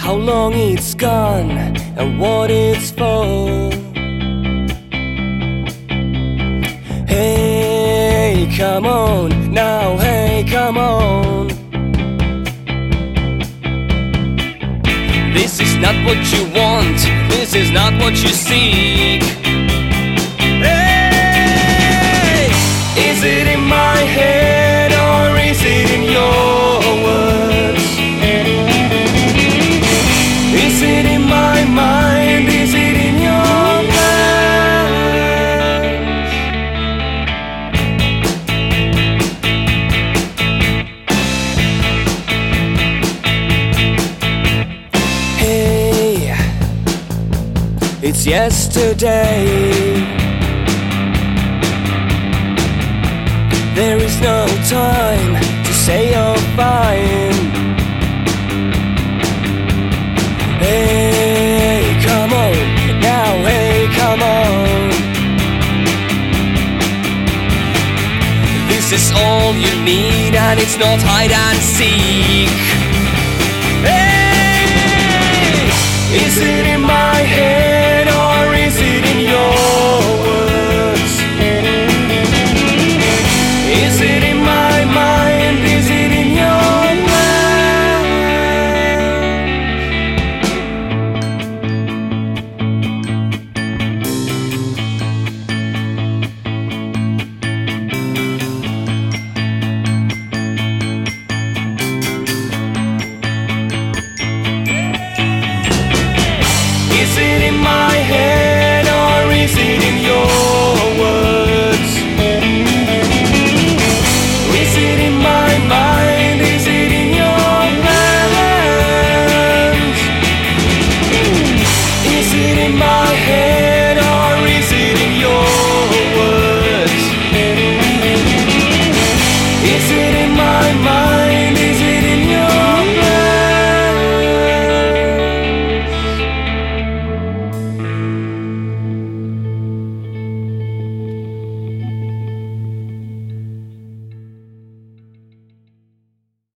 how long it's gone and what it's for. Hey, come on, now, hey, come on. This is not what you want, this is not what you seek. Hey, is it in my head or is it in your words? Is it in my mind, is it in your plans? Hey, it's yesterday. There is no time to say you're fine. Hey, come on, now, hey, come on. This is all you need and it's not hide and seek. Hey, is it in